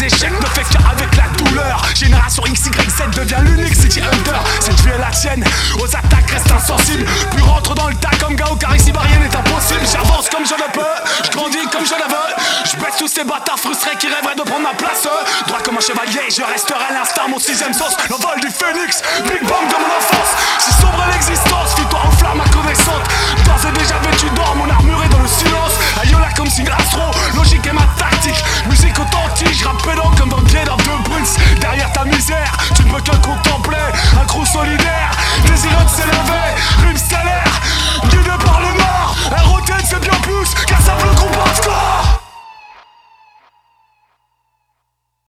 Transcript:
échecs ne fait qu'avec la douleur. Génération XYZ devient l'unique City Hunter. Cette vie est la tienne, aux attaques reste insensible. Puis rentre dans le tas comme Gao car ici rien n'est impossible. J'avance comme je le peux, je grandis comme je le veux. Je baisse tous ces bâtards frustrés qui rêveraient de prendre ma place. Droit comme un chevalier, je resterai à l'instinct, mon sixième sauce. L'envol du phénix, Big Bang de mon enfance. Si sombre l'existence, fie-toi aux flammes incandescentes. D'ores et déjà vêtu d'or, mon armure est dans le silence. Ayola comme Signe Astro, logique est ma tactique. Musique authentique, je rappe pédant comme dans le pied d'un deux Prince. Derrière ta misère, tu ne peux que contempler un crew solidaire, désireux de s'élever, rime salaire.